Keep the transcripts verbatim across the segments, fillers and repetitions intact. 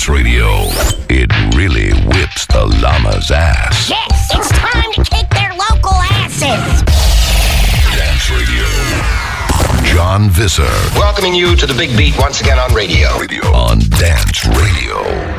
Dance Radio. It really whips the llama's ass. Yes, it's time to kick their local asses. Dance Radio. John Visser. Welcoming you to the big beat once again on radio. radio. On Dance Radio.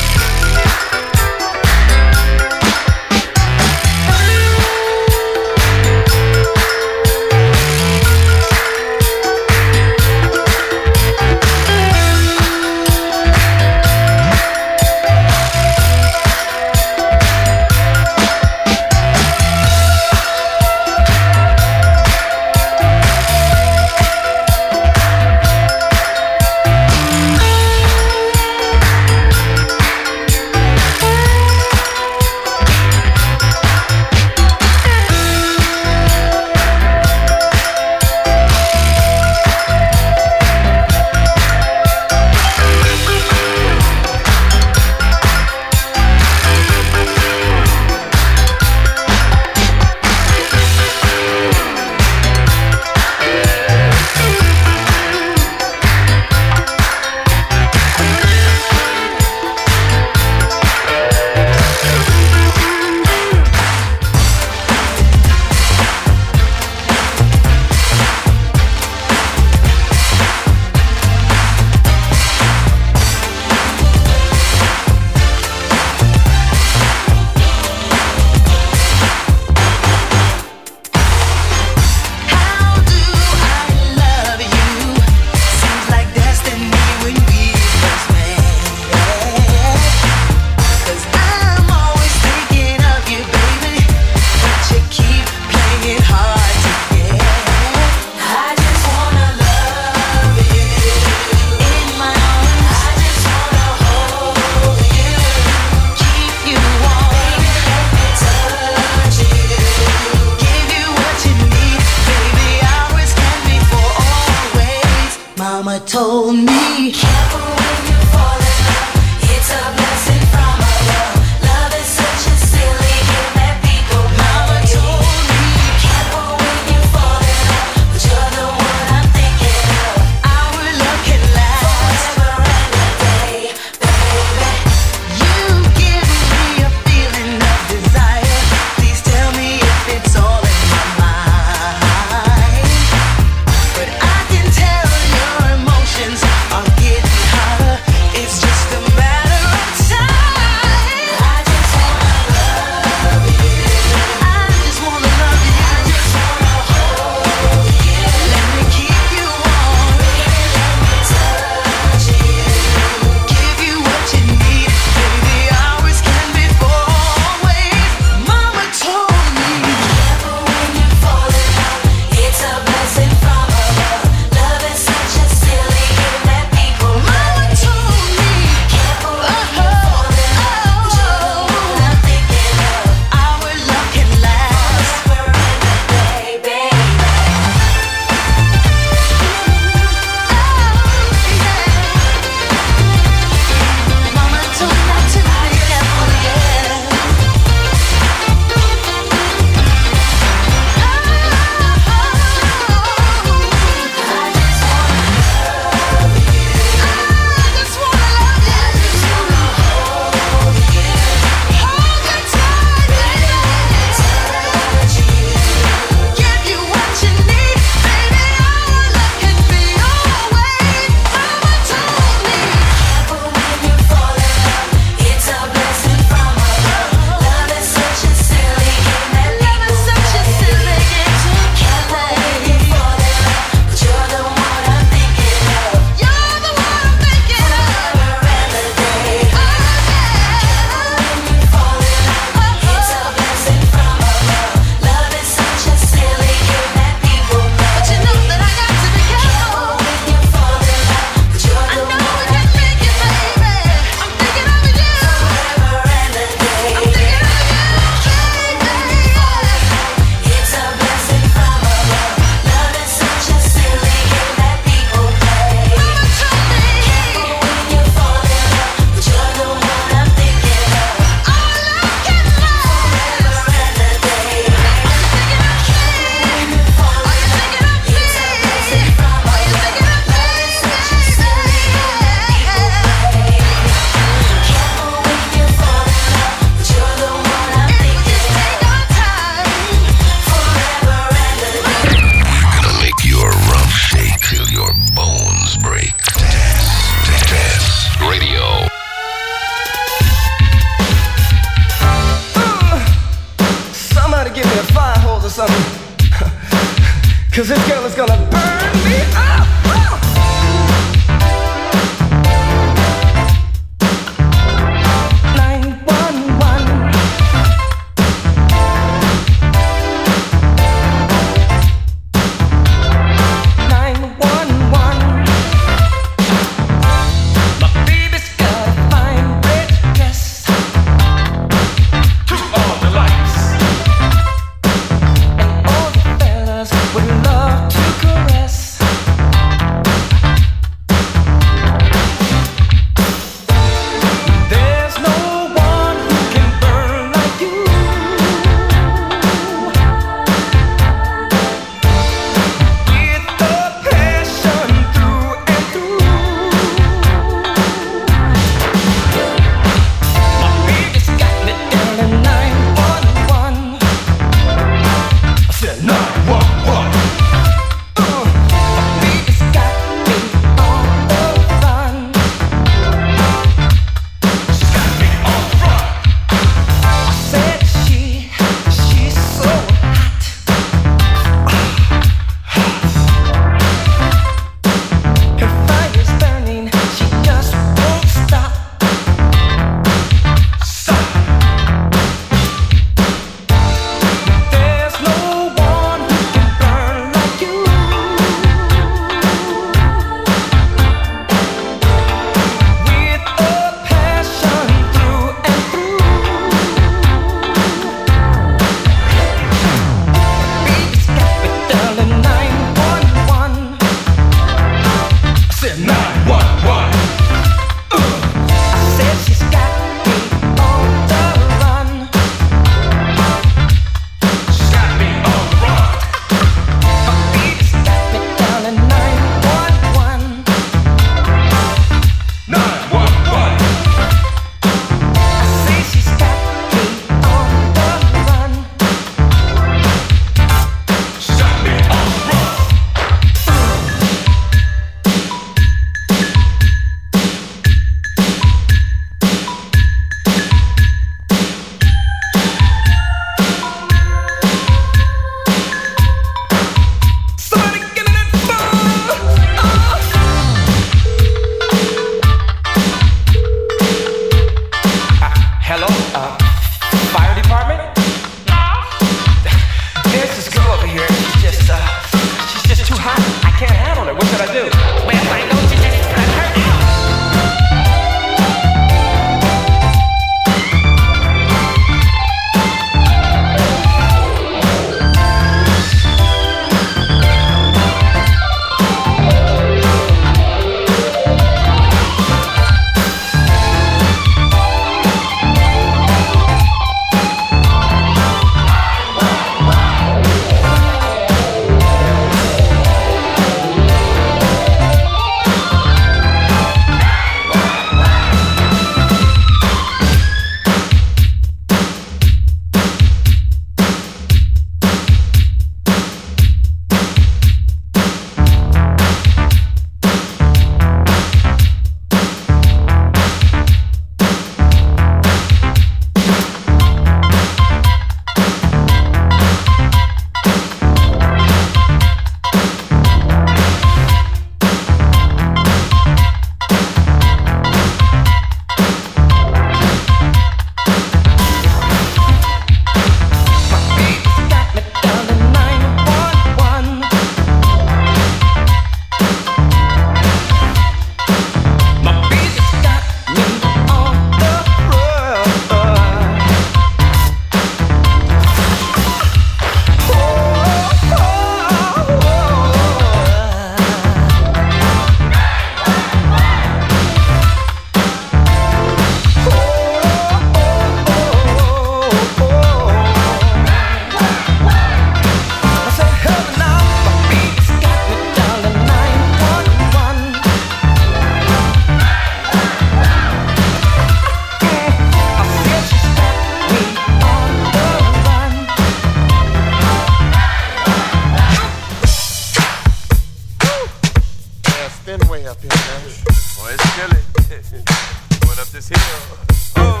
Oh.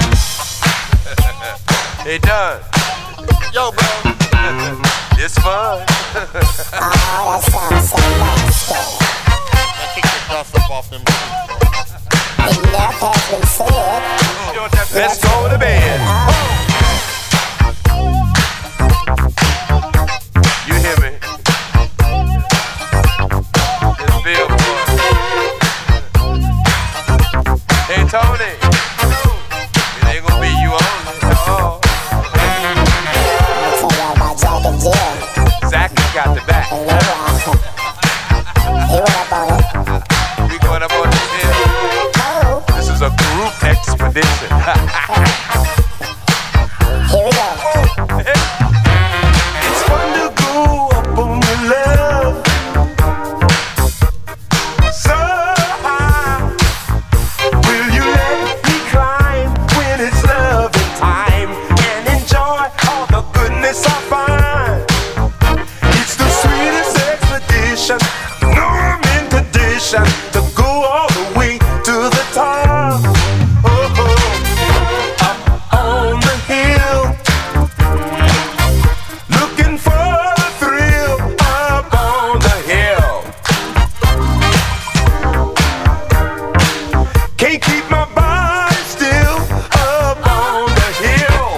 Hey, Don. Yo, bro. It's fun. Oh, that sounds so nasty. I kicked the dust up off them shoes. Enough has been said. Let's go to bed. You hear me? It's Billboard. Hey, Tony. It ain't gonna be you only. Oh. I'll tell y'all about Jack and Jill. Zach got the back. And they were, he went up on it. We going up on this hill. Oh, This is a group expedition. here we go. It's fun to go up on your love. So high. Will you let me climb when it's loving time and enjoy all the goodness I find? It's the sweetest expedition. No, I'm in condition to go all the way to the top. Oh, oh. Up on the hill, looking for the thrill. Up on the hill, can't keep my body still. Up on the hill,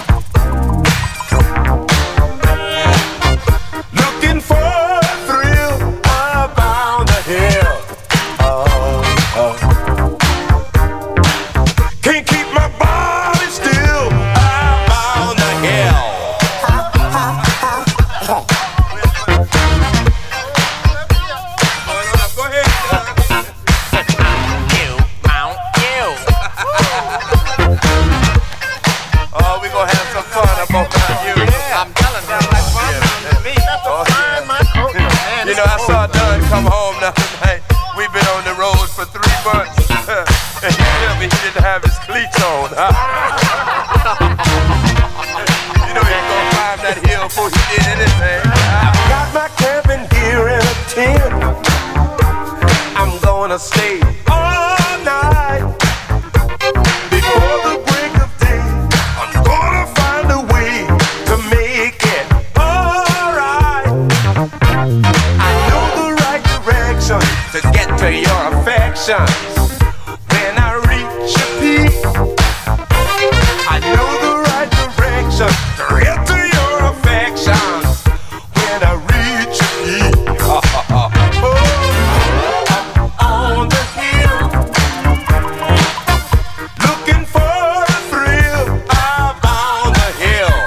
looking for the thrill. Up on the hill, oh, oh. Can't keep my body still. Up on the hill. Go ahead. You, Mount you. Oh, we gonna have some fun up on Mount U. I'm telling you, like fun to me. Oh, Find my coat, man. You know, I saw Doug come home the other night. We've been on the road for three months. And he told me he didn't have his cleats on. You know, he's gonna climb that hill before he did anything. I've got my camping gear in a tent. I'm gonna stay all night. Before the break of day, I'm gonna find a way to make it alright. I know the right direction to get to your affections. When I reach your peak, I know the right direction to get to your affections. When I reach your peak, oh, oh, oh. Up on the hill, looking for the thrill. Up on the hill,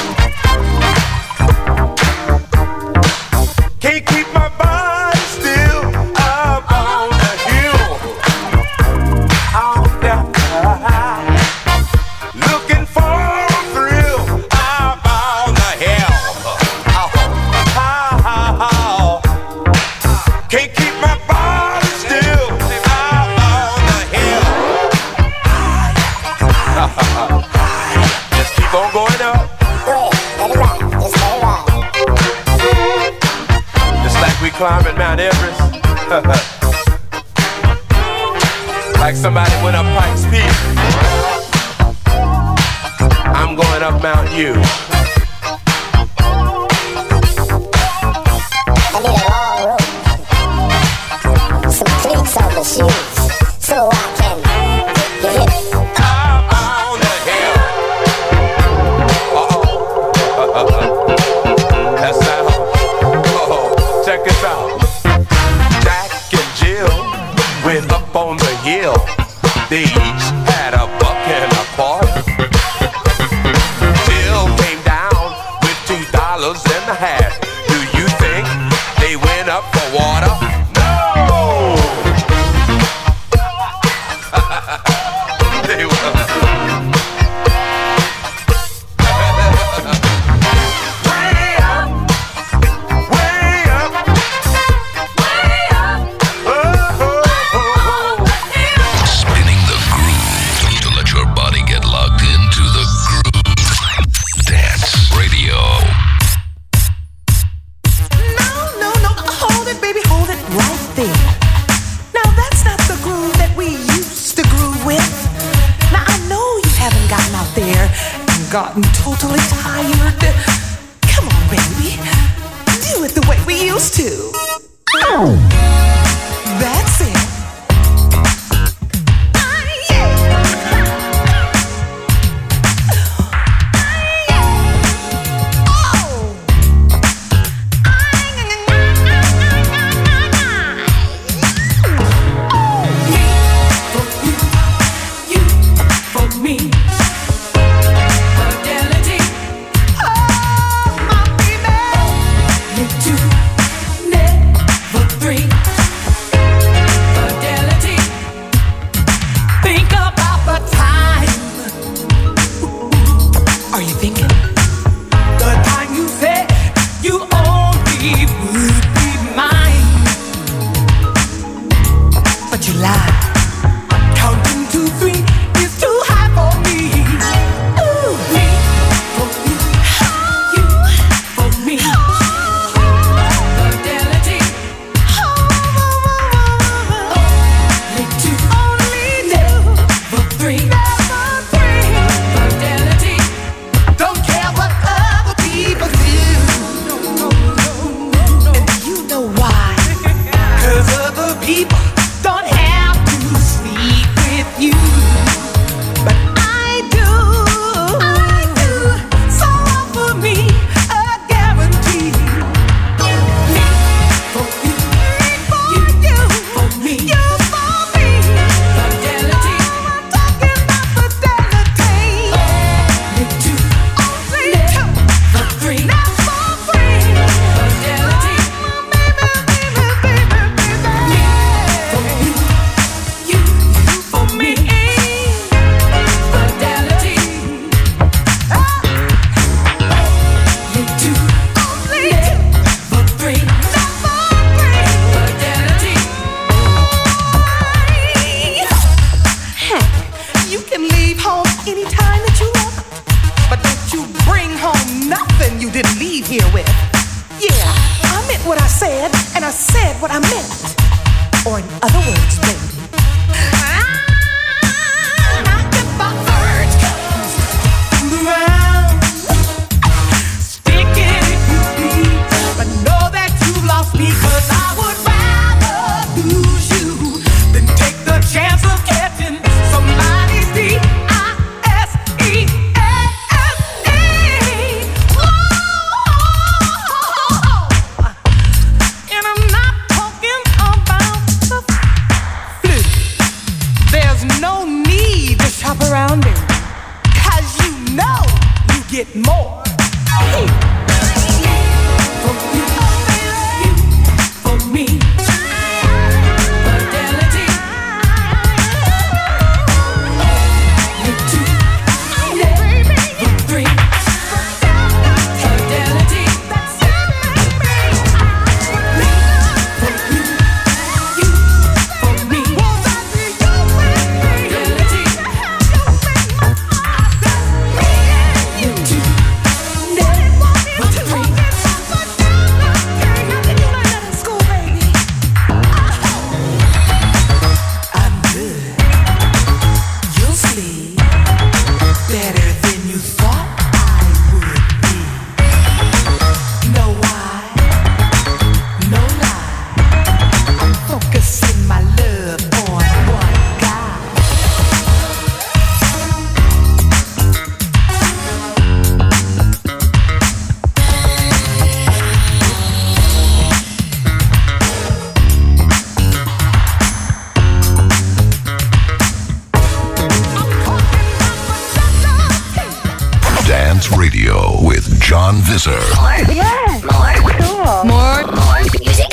can't keep my body still. Up on the hill, on the looking for a thrill. Up on the hill, oh, oh, oh. Can't keep my body still. Up on the hill. Just keep on going up. Go ahead, let it ride. Just let it ride. Just like we climbing Mount Everest. Like somebody went up Pikes Peak. I'm going up Mount U. I need a long rope. Some cleats on the shoes. So I can get your hips. Up on the hill. Uh-oh. That's that. Uh-oh. Check this out. Jack and Jill went up on the hill. They each had a buck and a quarter. Jill came down with two dollars and a half. Do you think they went up for water? No! They were. Way up, way up, way up. Oh, oh, oh, oh. Spinning the groove to let your body gotten totally tired. Come on, baby. Do it the way we used to. That's it. John Visser. More. Yes. More. Cool. More. More music.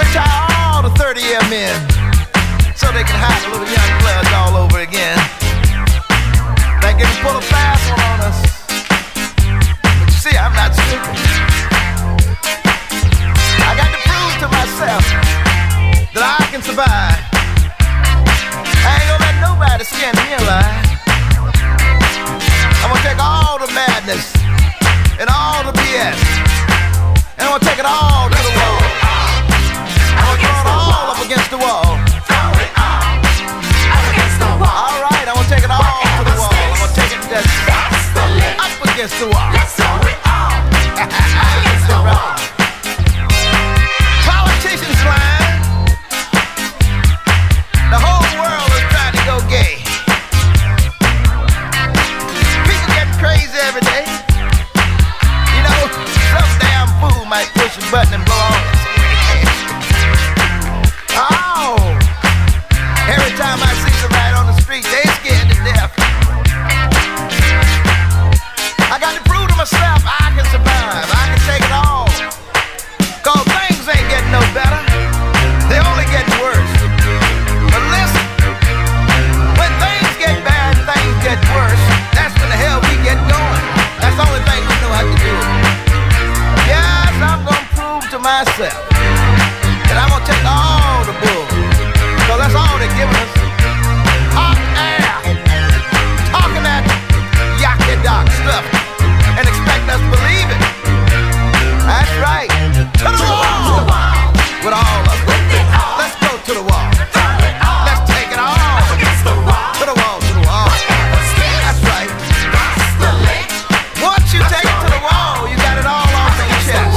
retire all the thirty-year men so they can hire little young players all over again. They can pull a fast one on us. But you see, I'm not stupid. I got to prove to myself that I can survive. I ain't gonna let nobody skin me alive. I'm gonna take all the madness and all the B S, and I'm gonna take it all to the wall. I'm gonna throw it all up against the wall. All right, I'm gonna take it all to the wall. I'm gonna take it just up against the wall. Politicians lying. The whole world is trying to go gay. People getting crazy every day. You know, some damn fool might push a button and blow all this. Oh! Every time I see somebody on the street, they scared to death. I got to prove to myself I can survive. I can take it all. Cause things ain't getting no better. They only getting worse. But listen, when things get bad, things get worse. That's when the hell we get going. That's the only thing we know how to do. Yes, I'm gonna prove to myself that I'm gonna take all the bull. Cause that's all they're giving us. Hot air. Talking that yucky dock stuff and expect us to believe it. That's right. To the wall. With all of it. Let's go to the wall. Let's take it all. To the wall, to the wall. That's right. Once you take it to the wall, you got it all off your chest.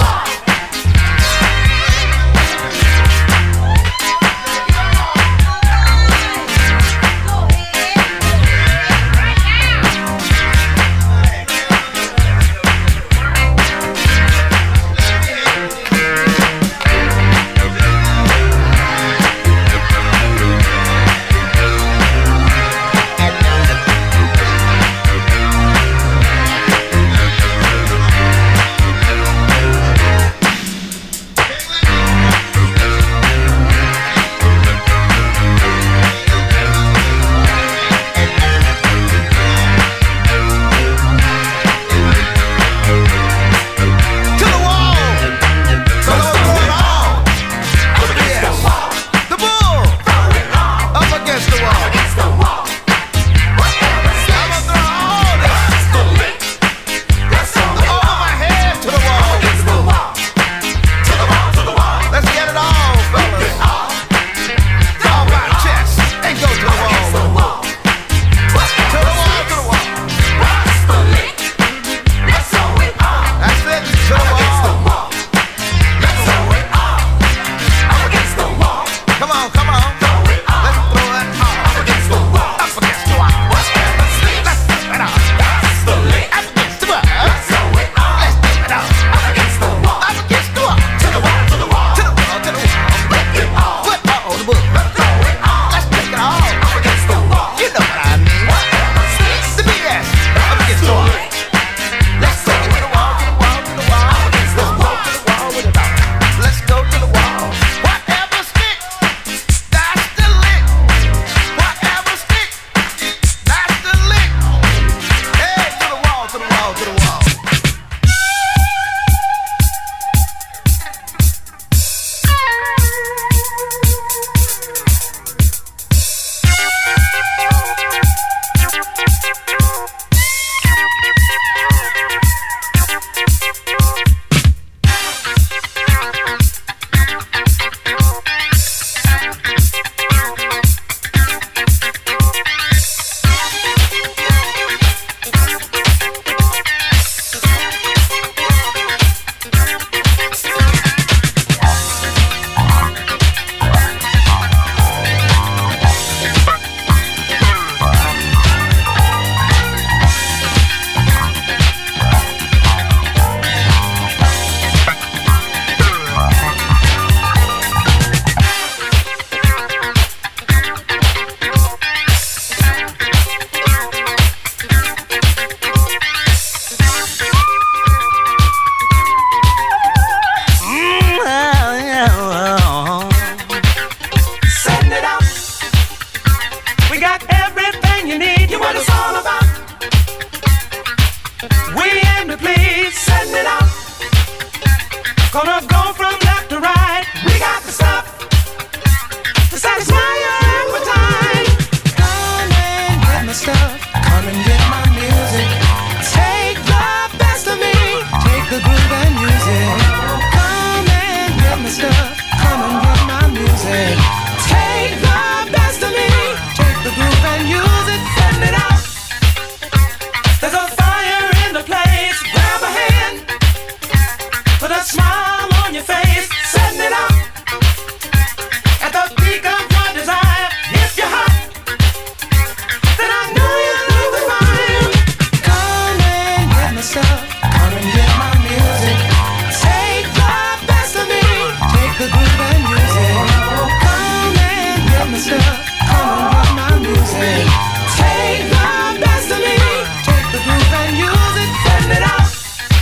music. Take the best of me, take the groove and use it, send it out. There's a fire in the place, grab a hand, put a smile on your face, send it out. At the peak of your desire, if you're hot, then I know you're losing mine. Come and get my stuff, come and get my music. Take the best of me, take the groove and use it. Come and get my stuff, come and get my music. Take the best of me, take the groove and use it, send it out.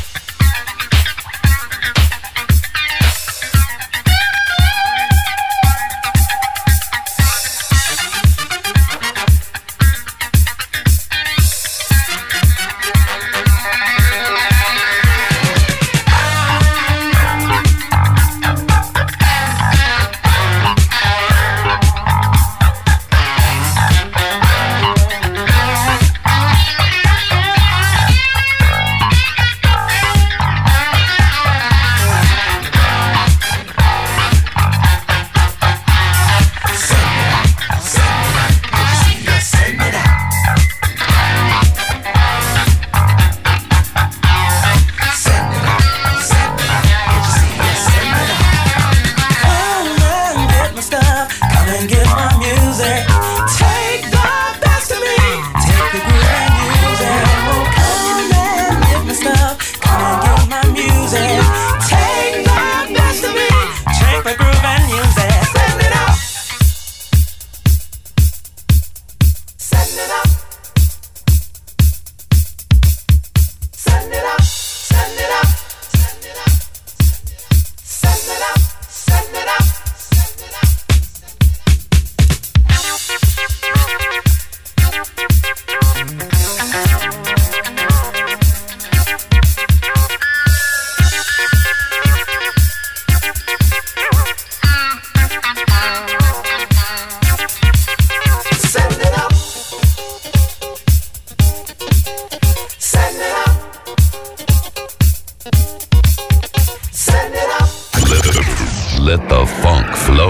Let the funk flow.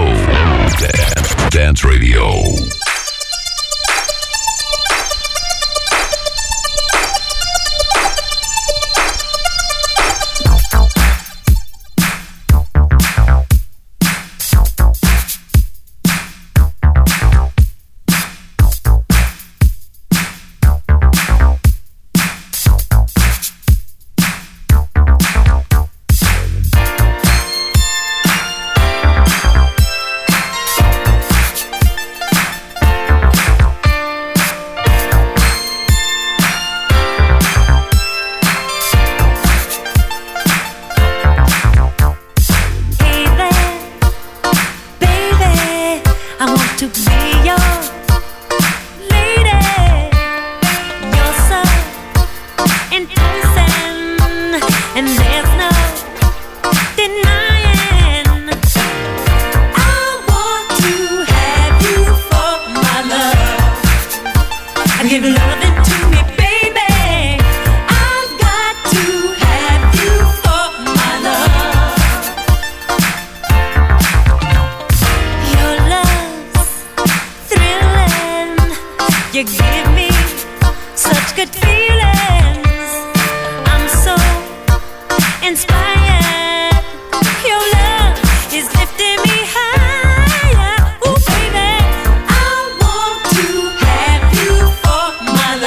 Dance, Dance Radio. My love.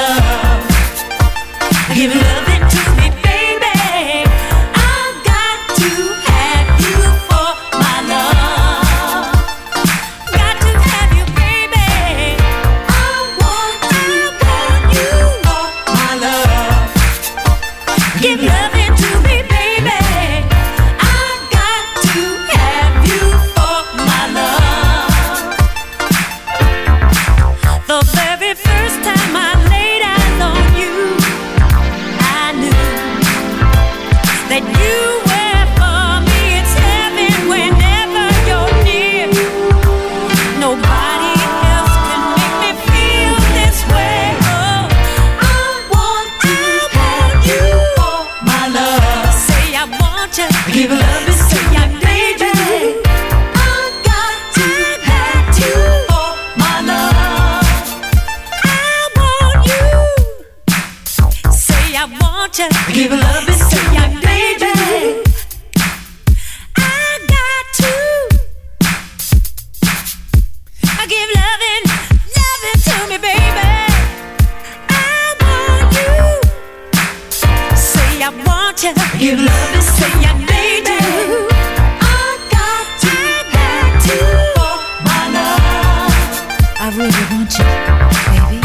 give love and say I need you. I got to, got to, oh my love. I really want you, baby.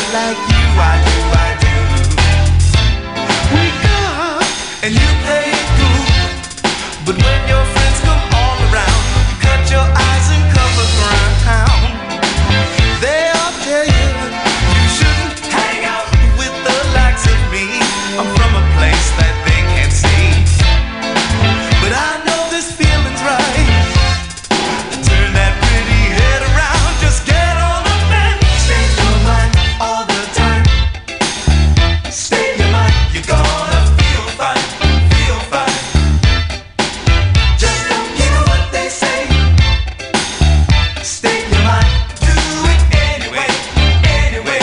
like you, I do, I do. We come and you play it cool, but when your friends come all around, you cut your eyes and cover ground. They'll tell you you shouldn't hang out with the likes of me. I'm from a place that they can't see, but I know this feeling's right. Turn that pretty head around, just get on up and state your mind all the time. State your mind, you're gonna feel fine, feel fine. Just don't care what they say. State your mind, do it anyway, anyway.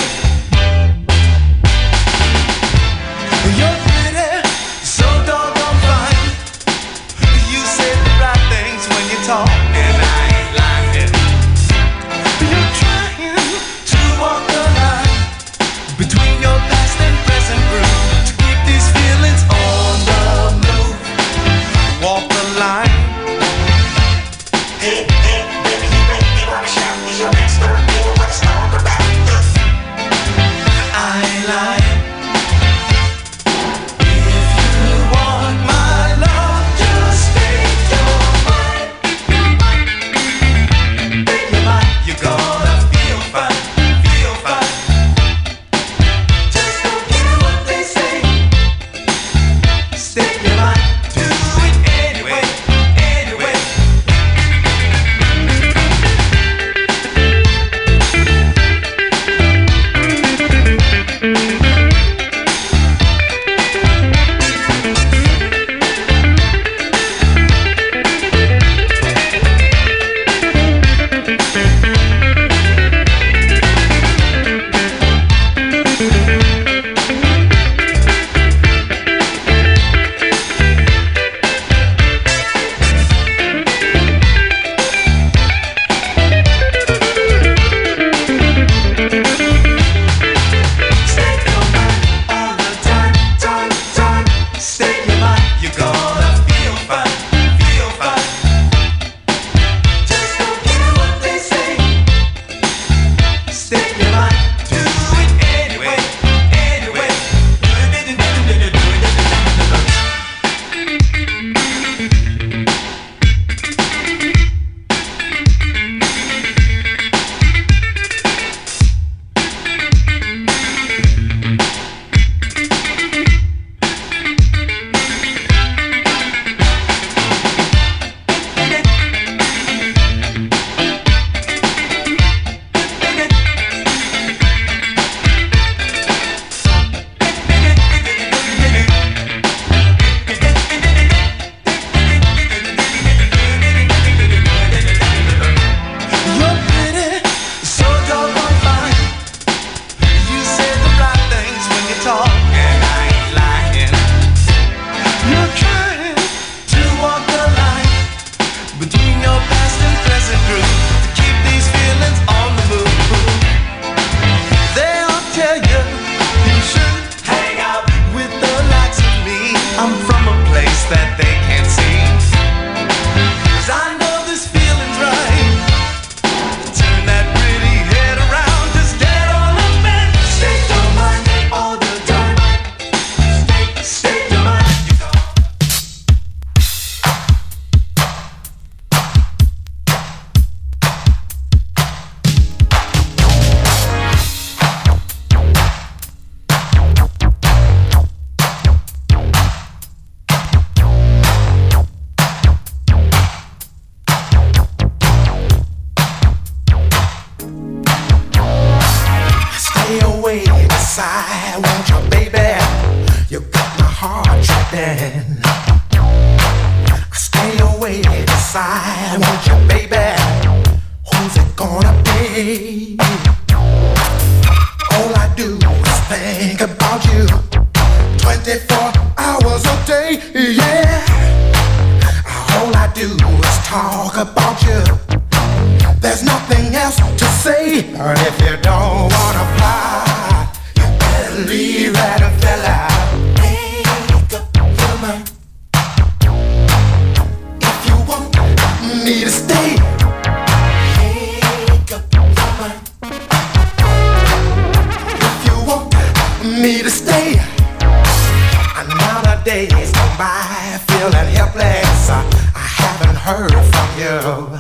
You're pretty, so doggone fine. You say the right things when you talk, and I ain't lying. You're trying to walk the line between your past and present groove, to keep these feelings on the move. Walk the line. Hey, hey, baby, you make me wanna shout. Is your next door neighbor what's wrong about you? I ain't lying. If you want my love, just state your mind. State your mind, you're gonna feel fine, feel fine. Just don't care what they say. State your mind, do it anyway, anyway. State your mind all the time, time, time. State your mind, you're gonna feel fine, feel fine. Just don't care what they say. State your mind, do it anyway, anyway. You're pretty, so doggone fine. You say the right things when you talk, and I ain't lying. You're trying to walk the line between your past and present groove, to keep these feelings on the move. They'll tell you you shouldn't hang out with the likes of me. I'm from a place that they can't see, 'cause I know this feeling's right. Turn that pretty head around, just get on up and state your mind all the time. State, state your mind. Stay away beside, won't you, baby? You got my heart tripping. Stay away beside, won't you, baby? Who's it gonna be? All I do is think about you twenty-four hours a day, yeah. All I do is talk about you. There's nothing else to say. And if you don't wanna fly, you better leave that fella. Make up your mind. If you want me to stay, make up your mind. If me to stay. Another day is gone by, feeling helpless. I, I haven't heard from you.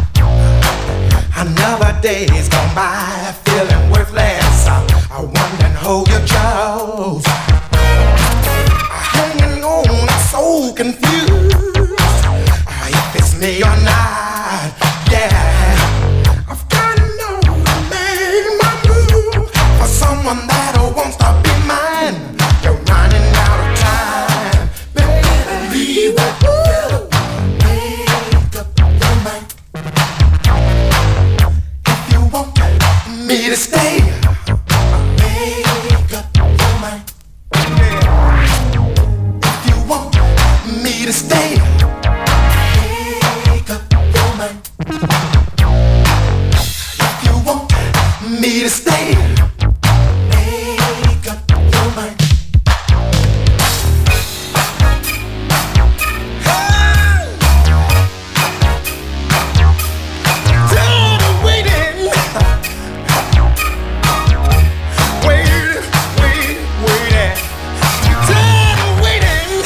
Another day is gone by, feeling worthless. I, I wonder who you chose. Hanging on, I'm so confused. If it's me or not, yeah. I've got to know to make my move for someone that wants to be mine. You're running out of time, baby. Leave that girl, make up your mind. If you want me to stay, make up your mind. If you want me to stay, make up your mind. If you want me to stay, make up your mind. Tired of waiting, wait, wait, waiting. Tired of waiting.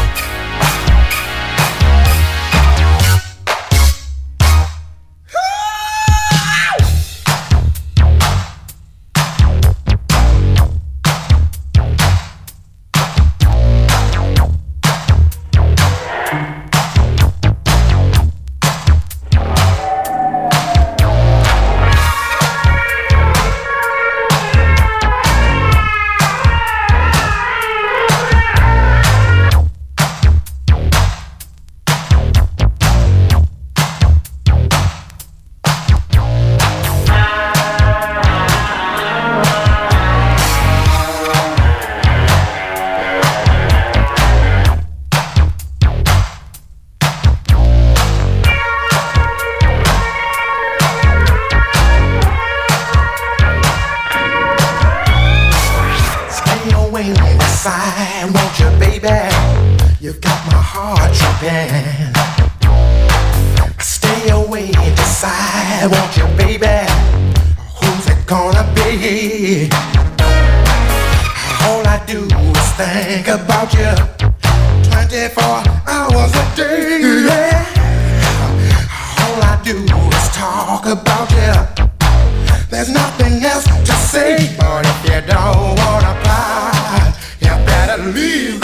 Stay away inside, won't you, baby? You've got my heart jumping. Stay away inside, won't you, baby? Who's it gonna be? All I do is think about you twenty-four hours a day. Yeah. All I do is talk about you. There's nothing else to say, but if you don't wanna apply, you better leave